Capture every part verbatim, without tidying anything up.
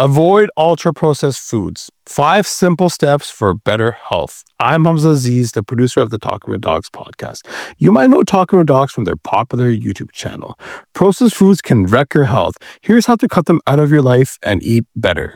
Avoid ultra-processed foods. Five simple steps for better health. I'm Hamza Aziz, the producer of the Talking with Dogs podcast. You might know Talking with Dogs from their popular YouTube channel. Processed foods can wreck your health. Here's how to cut them out of your life and eat better.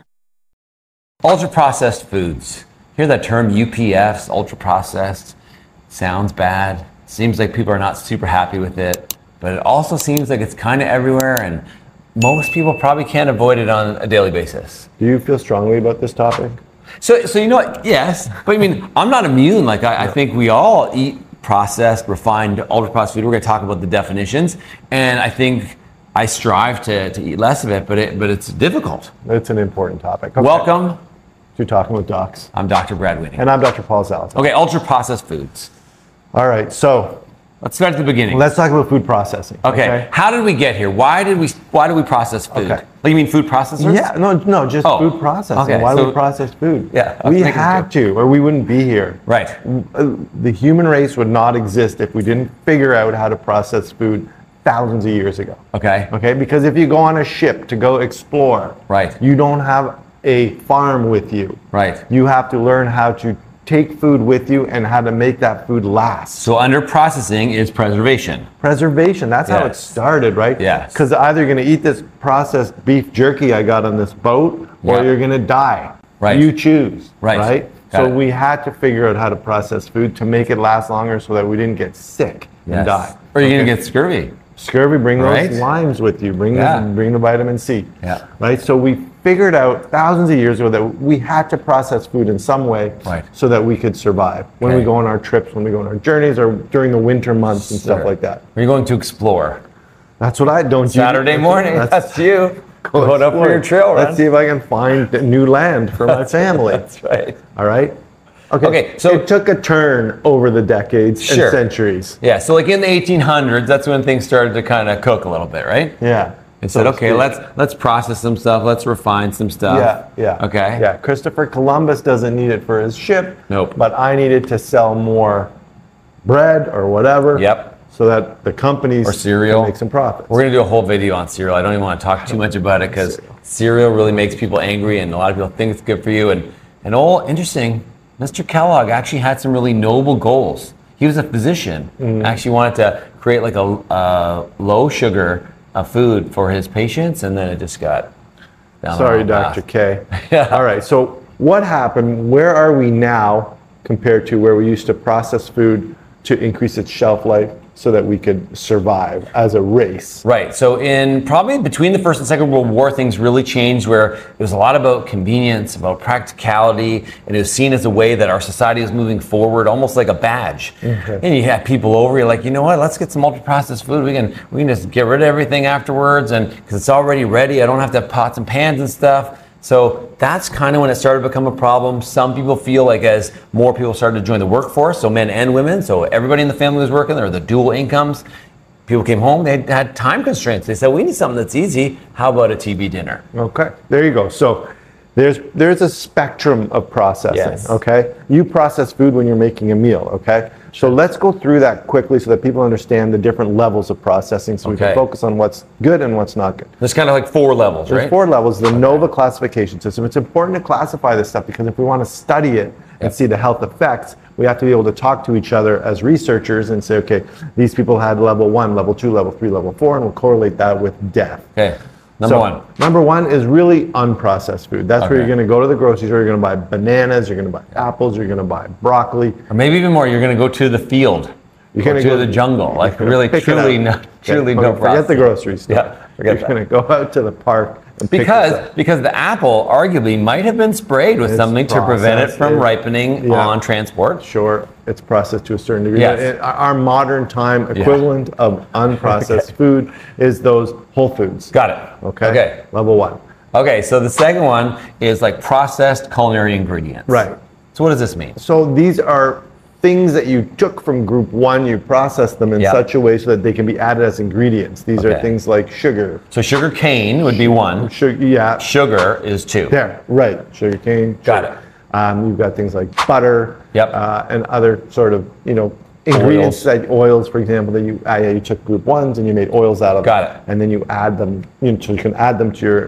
Ultra-processed foods. Hear that term, U P Fs, ultra-processed. Sounds bad. Seems like people are not super happy with it. But it also seems like it's kind of everywhere, and most people probably can't avoid it on a daily basis. Do you feel strongly about this topic? So, so you know what? Yes, but I mean, I'm not immune. Like I, I think we all eat processed, refined, ultra-processed food. We're going to talk about the definitions, and I think I strive to, to eat less of it, but it, but it's difficult. It's an important topic. Okay. Welcome to Talking with Docs. I'm Doctor Brad Winning. And I'm Doctor Paul Zalatow. Okay, ultra-processed foods. All right, so let's start at the beginning. Let's talk about food processing. Okay. okay. How did we get here? Why did we Why do we process food? Okay. Like you mean food processors? Yeah. No. No. Just oh. food processing. Okay. Why so, do we process food? Yeah. We had to, or we wouldn't be here. Right. The human race would not exist if we didn't figure out how to process food thousands of years ago. Okay. Okay. Because if you go on a ship to go explore, right, you don't have a farm with you. Right. You have to learn how to take food with you and how to make that food last. So under processing is preservation. Preservation, that's yes. how it started, right? Yes. Because either you're going to eat this processed beef jerky I got on this boat, or yep. you're going to die. Right. You choose, right? right? So it. we had to figure out how to process food to make it last longer so that we didn't get sick yes. and die. Or you're okay. going to get scurvy. Scurvy, bring right? those limes with you, bring, yeah. the, bring the vitamin C, yeah. right? So we figured out thousands of years ago that we had to process food in some way right. so that we could survive when okay. we go on our trips, when we go on our journeys, or during the winter months and sure. stuff like that. Are you going to explore? That's what I don't. Saturday you, morning, that's, that's you. Go Going up for your trail run. Let's see if I can find new land for my family. That's right. All right. Okay. okay, so it took a turn over the decades sure. and centuries. Yeah, so like in the eighteen hundreds, that's when things started to kind of cook a little bit, right? Yeah. It said, okay, let's let's process some stuff, let's refine some stuff. Yeah, yeah. Okay. Yeah, Christopher Columbus doesn't need it for his ship. Nope. But I needed to sell more bread or whatever. Yep. So that the companies or cereal can make some profits. We're going to do a whole video on cereal. I don't even want to talk too much about it because cereal. cereal really makes people angry, and a lot of people think it's good for you. And and all interesting. Mister Kellogg actually had some really noble goals. He was a physician, mm-hmm. actually wanted to create like a uh, low sugar uh, food for his patients, and then it just got down Sorry, the Doctor K. yeah. All right, so what happened? Where are we now compared to where we used to process food to increase its shelf life so that we could survive as a race? Right. So in probably between the First and Second World War, things really changed where it was a lot about convenience, about practicality, and it was seen as a way that our society was moving forward, almost like a badge. Okay. And you had people over, you're like, you know what, let's get some ultra-processed food. We can we can just get rid of everything afterwards, and because it's already ready, I don't have to have pots and pans and stuff. So that's kind of when it started to become a problem. Some people feel like as more people started to join the workforce, so men and women, so everybody in the family was working, there were the dual incomes. People came home, they had time constraints. They said, we need something that's easy. How about a T V dinner? Okay, there you go. So there's there's a spectrum of processing, yes. okay? You process food when you're making a meal, okay? So let's go through that quickly so that people understand the different levels of processing so we okay. can focus on what's good and what's not good. There's kind of like four levels, There's right? four levels, the NOVA classification system. It's important to classify this stuff because if we want to study it and yep. see the health effects, we have to be able to talk to each other as researchers and say, okay, these people had level one, level two, level three, level four, and we'll correlate that with death. Okay. Number so, one. Number one is really unprocessed food. That's okay. where you're going to go to the grocery store, you're going to buy bananas, you're going to buy apples, you're going to buy broccoli. Or maybe even more, you're going to go to the field. You're going to go to the jungle. Like really, truly, no, truly okay. no okay. process. Forget the grocery store. Yeah, forget you're that. going to go out to the park and because pick this up. because the apple arguably might have been sprayed with it's something to prevent it from it, ripening yeah. on transport. Sure, it's processed to a certain degree. Yes. It, our modern time equivalent yeah. of unprocessed okay. food is those Whole Foods. Got it. Okay. Okay. Level one. Okay, so the second one is like processed culinary ingredients. Right. So what does this mean? So these are things that you took from group one, you process them in yep. such a way so that they can be added as ingredients. These okay. are things like sugar. So sugar cane would be one. Sugar, yeah. Sugar is two. There, right. Sugar cane. Got sugar. it. Um, you've got things like butter. Yep. Uh, and other sort of, you know, ingredients oils. like oils, for example, that you uh, yeah, you took group ones and you made oils out of got them. it. And then you add them, you know, so you can add them to your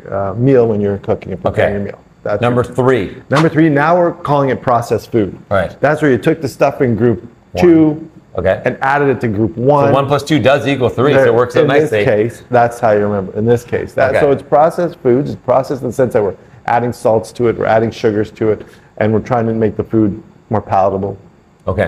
uh, meal when you're cooking and preparing Okay. your meal. That's Number your- three. Number three, now we're calling it processed food. Right. That's where you took the stuff in group two Okay. and added it to group one. One plus two does equal three, so There- it works out in nicely. this case, that's how you remember. In this case, that Okay. so it's processed foods. It's processed in the sense that we're adding salts to it, we're adding sugars to it, and we're trying to make the food more palatable. Okay.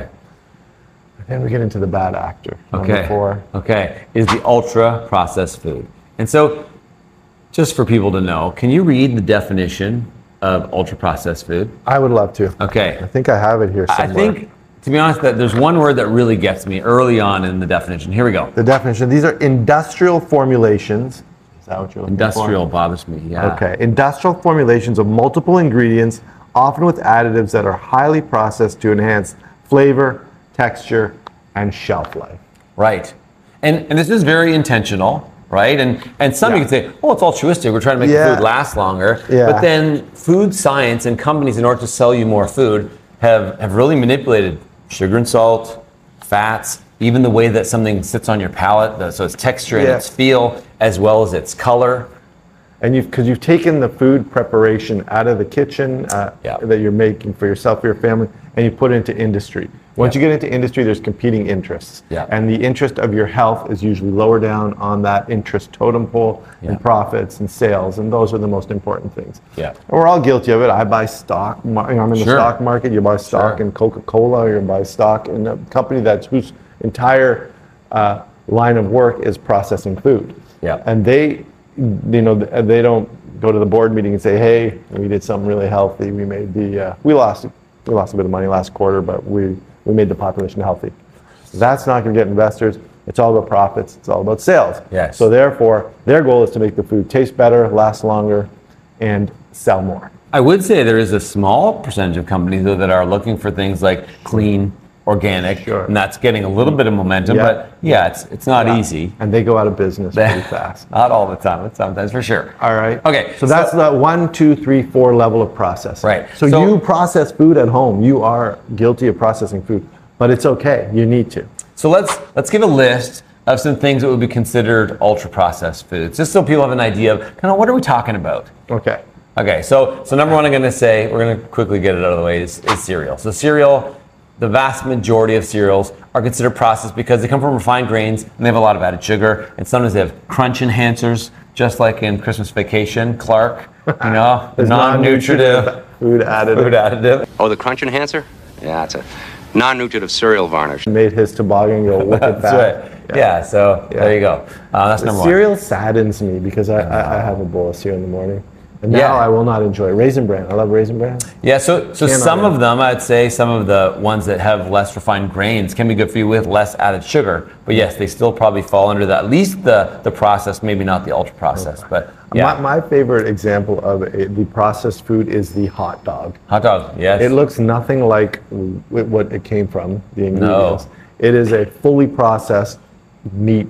Then we get into the bad actor. Number Okay. four. Okay. Is the ultra processed food. And so, just for people to know, can you read the definition of ultra processed food? I would love to. Okay. I think I have it here I somewhere. think, to be honest, that there's one word that really gets me early on in the definition. Here we go. The definition, these are industrial formulations. Is that what you're looking for? Industrial bothers me. Yeah. Okay. Industrial formulations of multiple ingredients, often with additives that are highly processed to enhance flavor, texture, and shelf life. Right. And and this is very intentional, right? And and some Yeah. you could say, oh, it's altruistic. We're trying to make Yeah. the food last longer. Yeah. But then food science and companies, in order to sell you more food, have, have really manipulated sugar and salt, fats, even the way that something sits on your palate, the- so its texture and Yeah. its feel, as well as its color. And you've, because you've taken the food preparation out of the kitchen uh, Yeah. that you're making for yourself, for your family, and you put it into industry. Once Yeah. you get into industry, there's competing interests. Yeah. And the interest of your health is usually lower down on that interest totem pole Yeah. and profits and sales, and those are the most important things. Yeah. And we're all guilty of it. I buy stock. mar- you know, I'm in the Sure. stock market. You buy stock Sure. in Coca-Cola, you buy stock in a company that's whose entire uh, line of work is processing food. Yeah. And they, you know, they don't go to the board meeting and say, "Hey, we did something really healthy. We made the, uh, we lost, we lost a bit of money last quarter, but we we made the population healthy." That's not going to get investors. It's all about profits. It's all about sales. Yes. So therefore, their goal is to make the food taste better, last longer, and sell more. I would say there is a small percentage of companies though that are looking for things like clean, organic, Sure. and that's getting a little bit of momentum. Yeah. But yeah, it's it's not easy. And they go out of business pretty fast. Not all the time, but sometimes for sure. All right. Okay, So that's the one, two, three, four level of processing. Right. So, So- you process food at home. You are guilty of processing food, but it's okay. You need to. So let's let's give a list of some things that would be considered ultra processed foods, just so people have an idea of kind of what are we talking about. Okay. Okay, so so number one, I'm going to say we're going to quickly get it out of the way is, is cereal. So cereal, the vast majority of cereals are considered processed because they come from refined grains and they have a lot of added sugar, and sometimes they have crunch enhancers, just like in Christmas Vacation, Clark. You know, There's non-nutritive food additive. food additive. Oh, the crunch enhancer? Yeah, it's a non-nutritive cereal varnish. Made his toboggan go wicked That's fast. right. Yeah. so Yeah. there you go. Uh, that's number one. Cereal saddens me because I, I, I have a bowl of cereal in the morning. And now Yeah. I will not enjoy Raisin Bran. I love Raisin Bran. Yeah, so so Cannot some have. of them, I'd say some of the ones that have less refined grains can be good for you with less added sugar. But yes, they still probably fall under that. At least the the processed, maybe not the ultra processed. But yeah, My, my favorite example of a, the processed food is the hot dog. hot dog. Yes. It looks nothing like w- what it came from, the ingredients. It is a fully processed meat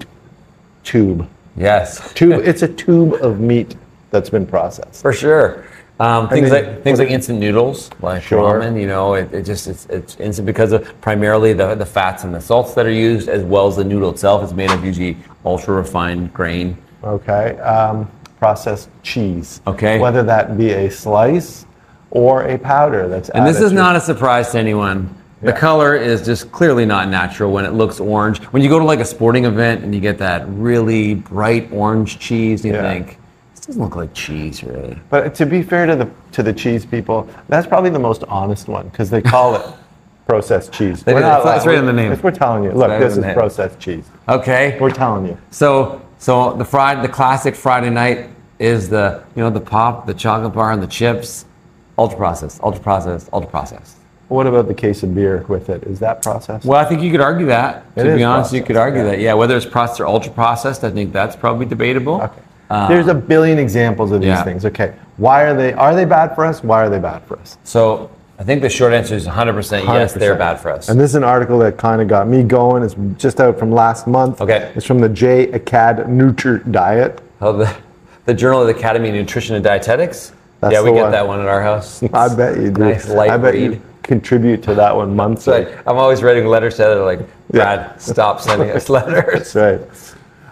tube. yes. Tube. It's a tube of meat that's been processed. For sure. Um, things mean, like things like instant noodles, like Sure. ramen. You know, it, it just it's, it's instant because of primarily the the fats and the salts that are used, as well as the noodle itself is made of usually ultra refined grain. Okay. Um, processed cheese. Okay. Whether that be a slice or a powder that's And this added is to- not a surprise to anyone. The Yeah. color is just clearly not natural when it looks orange. When you go to like a sporting event and you get that really bright orange cheese, you Yeah. think, this doesn't look like cheese, really. But to be fair to the to the cheese people, that's probably the most honest one because they call it processed cheese. They We're do. not It's- it's lying. right in the name. If we're telling you, look, right this in is the name. processed cheese. Okay. We're telling you. So, so the fried, the classic Friday night is the, you know, the pop, the chocolate bar, and the chips, ultra processed, ultra processed, ultra processed. What about the case of beer with it? Is that processed? Well, I think you could argue that. It To is be honest, you could processed, argue yeah. that. Yeah, whether it's processed or ultra processed, I think that's probably debatable. Okay. There's a billion examples of these yeah. things. Okay. Why are they are they bad for us? Why are they bad for us? So I think the short answer is one hundred percent yes, they're one hundred percent. bad for us. And this is an article that kind of got me going. It's just out from last month. Okay. It's from the J. Acad Nutri Diet. Oh, the, the Journal of the Academy of Nutrition and Dietetics? That's yeah, we the get one. that one at our house. I bet you do. Nice light I bet read. you contribute to that one monthly. That's right. I'm always writing letters to it like, Yeah. Brad, stop sending us letters. That's right.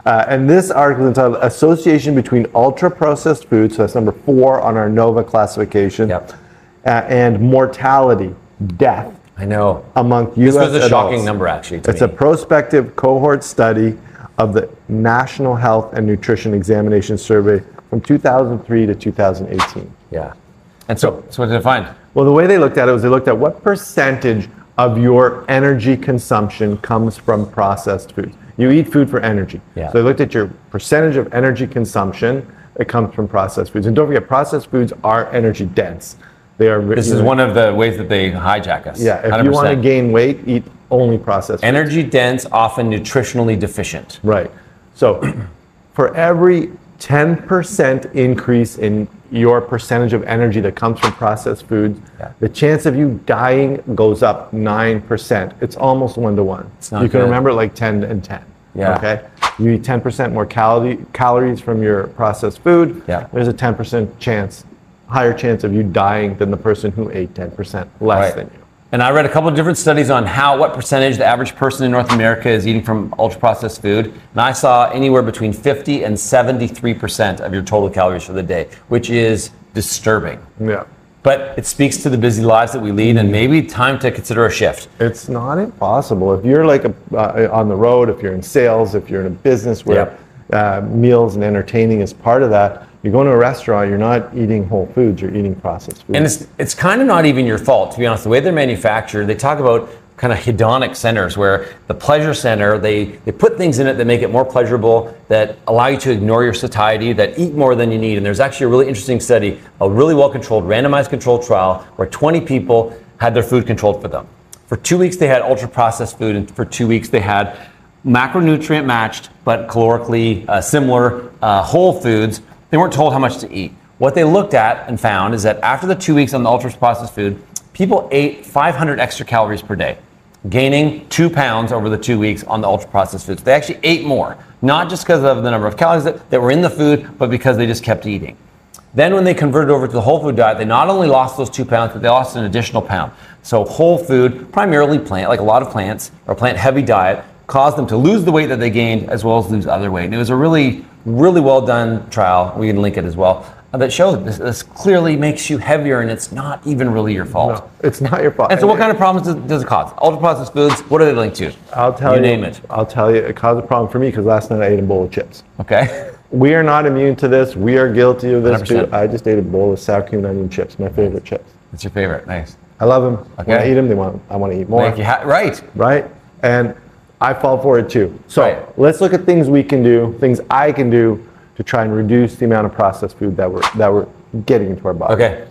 Uh, and this article is entitled Association Between Ultra-Processed Foods, so that's number four on our NOVA classification, Yep. uh, and mortality, death, I know. among U S This was a adults. shocking number, actually, to It's me. a prospective cohort study of the National Health and Nutrition Examination Survey from two thousand three to two thousand eighteen. Yeah. And so, so what did it find? Well, the way they looked at it was they looked at what percentage of your energy consumption comes from processed foods. You eat food for energy. Yeah. So they looked at your percentage of energy consumption that comes from processed foods. And don't forget, processed foods are energy dense. They are. This is one of the ways that they hijack us. Yeah, if one hundred you want to percent. gain weight, eat only processed foods. Energy dense, often nutritionally deficient. Right. So for every ten percent increase in your percentage of energy that comes from processed foods, Yeah. the chance of you dying goes up nine percent. It's almost one to one. not You can good. remember like ten and ten. Yeah. Okay. You eat ten percent more calorie, calories from your processed food. Yeah. There's a ten percent chance, higher chance of you dying than the person who ate ten percent less Right. than you. And I read a couple of different studies on how, what percentage the average person in North America is eating from ultra processed food. And I saw anywhere between fifty and seventy-three percent of your total calories for the day, which is disturbing. Yeah. But it speaks to the busy lives that we lead, and maybe time to consider a shift. It's not impossible. If you're like a, uh, on the road, if you're in sales, if you're in a business where uh, meals and entertaining is part of that, you go to a restaurant, you're not eating whole foods, you're eating processed foods. And it's it's kind of not even your fault, to be honest. The way they're manufactured, they talk about kind of hedonic centers, where the pleasure center, they, they put things in it that make it more pleasurable, that allow you to ignore your satiety, that eat more than you need. And there's actually a really interesting study, a really well-controlled, randomized controlled trial, where twenty people had their food controlled for them. For two weeks, they had ultra-processed food, and for two weeks, they had macronutrient matched, but calorically uh, similar uh, whole foods. They weren't told how much to eat. What they looked at and found is that after the two weeks on the ultra-processed food, people ate five hundred extra calories per day, gaining two pounds over the two weeks on the ultra-processed foods. They actually ate more, not just because of the number of calories that, that were in the food, but because they just kept eating. Then when they converted over to the whole food diet, they not only lost those two pounds, but they lost an additional pound. So whole food, primarily plant, like a lot of plants, or plant-heavy diet, caused them to lose the weight that they gained as well as lose other weight. And it was a really, really well done trial. We can link it as well. That shows this, this clearly makes you heavier, and it's not even really your fault. No, it's not your fault. And so what kind of problems does, does it cause? Ultra-processed foods, what are they linked to? I'll tell you. You name it. I'll tell you. It caused a problem for me because last night I ate a bowl of chips. Okay. We are not immune to this. We are guilty of this one hundred percent. too. I just ate a bowl of sour cream and onion chips, my favorite chips. What's your favorite? Nice. I love them. When I Okay. eat them, they want. I want to eat more. Make you ha- right. Right? And I fall for it too. So Right. let's look at things we can do, things I can do to try and reduce the amount of processed food that we're that we're getting into our body. Okay.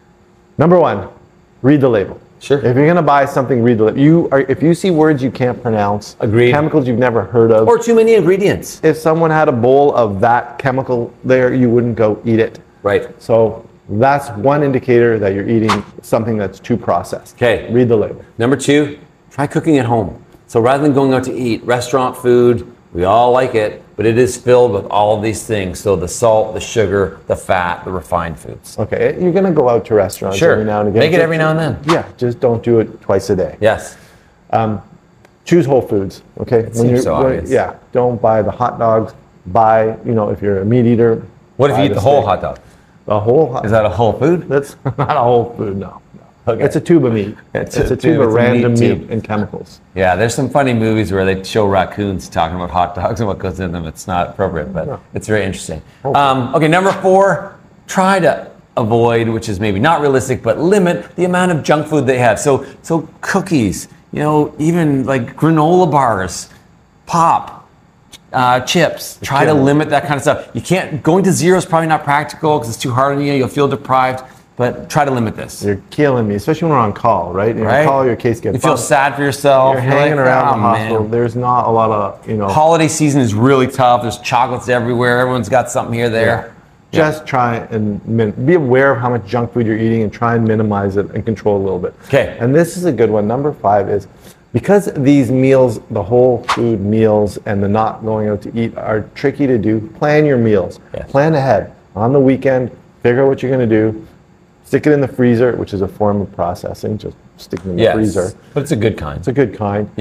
Number one, read the label. Sure. If you're gonna buy something, read the label. You are if you see words you can't pronounce, Agreed. chemicals you've never heard of. Or too many ingredients. If someone had a bowl of that chemical there, you wouldn't go eat it. Right. So that's one indicator that you're eating something that's too processed. Okay. Read the label. Number two, try cooking at home. So rather than going out to eat, restaurant food, we all like it, but it is filled with all of these things. So the salt, the sugar, the fat, the refined foods. Okay, you're gonna go out to restaurants Sure. every now and again. Make it every now and then. Yeah, just don't do it twice a day. Yes. Choose whole foods. Okay. When seems you're- so when- obvious. Yeah. Don't buy the hot dogs. Buy, you know, if you're a meat eater. What if buy you eat the whole steak. hot dog? The whole hot. Is that a whole food? That's not a whole food. No. no. Okay. It's a tube of meat. It's It's, a a, tube- tube of it's a meat random meat, tube. and chemicals. Yeah, there's some funny movies where they show raccoons talking about hot dogs and what goes in them. It's not appropriate, but No. it's very interesting. Um, okay, number four, try to avoid, which is maybe not realistic, but limit the amount of junk food they have. So, so cookies, you know, even like granola bars, pop, uh, chips. Try to Yeah. limit that kind of stuff. You can't, going to zero is probably not practical because it's too hard on you. You'll feel deprived, but try to limit this. You're killing me, especially when we're on call, right? You're Right? on call, your case gets You feel bumped. sad for yourself. You're You're hanging like, around "Oh, the hospital. man." There's not a lot of, you know. Holiday season is really tough. There's chocolates everywhere. Everyone's got something here, there. Just try and min- be aware of how much junk food you're eating and try and minimize it and control a little bit. Okay. And this is a good one. Number five is because these meals, the whole food meals and the not going out to eat are tricky to do, plan your meals. Yes. Plan ahead. On the weekend, figure out what you're going to do. Stick it in the freezer, which is a form of processing. Just stick it in the Yes. freezer. But it's a good kind. It's a good kind. Yep.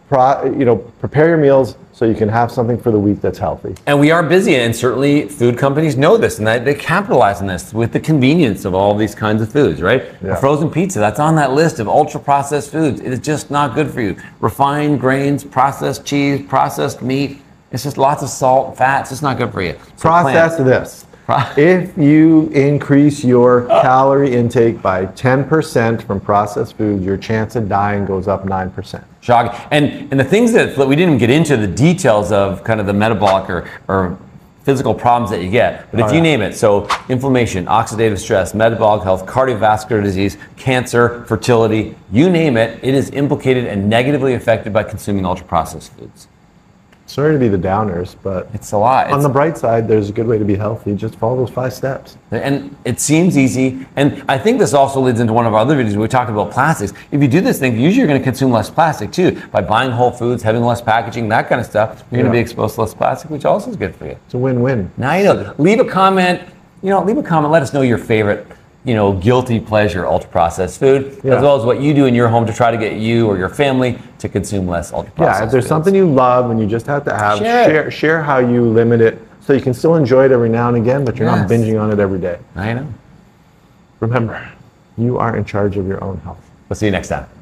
pro, you know, prepare your meals so you can have something for the week that's healthy. And we are busy, and certainly food companies know this, and they, they capitalize on this with the convenience of all these kinds of foods, right? Yeah. A frozen pizza, that's on that list of ultra-processed foods. It is just not good for you. Refined grains, processed cheese, processed meat, it's just lots of salt, fat, it's just not good for you. So Process plant- this. If you increase your calorie intake by ten percent from processed foods, your chance of dying goes up nine percent. Shocking. And and the things that, that we didn't even get into the details of kind of the metabolic or, or physical problems that you get. But if Oh, you yeah. name it, so inflammation, oxidative stress, metabolic health, cardiovascular disease, cancer, fertility, you name it, it is implicated and negatively affected by consuming ultra-processed foods. Sorry to be the downers, but It's a lot. on It's- the bright side, there's a good way to be healthy. Just follow those five steps. And it seems easy. And I think this also leads into one of our other videos where we talked about plastics. If you do this thing, usually you're going to consume less plastic too. By buying whole foods, having less packaging, that kind of stuff, you're going Yeah. to be exposed to less plastic, which also is good for you. It's a win-win. Now you know. Leave a comment. You know, leave a comment. Let us know your favorite, you know, guilty pleasure ultra-processed food, Yeah. as well as what you do in your home to try to get you or your family to consume less ultra-processed Yeah, if there's foods. something you love and you just have to have, Share it. share, share how you limit it so you can still enjoy it every now and again, but you're not Yes. binging on it every day. I know. Remember, you are in charge of your own health. We'll see you next time.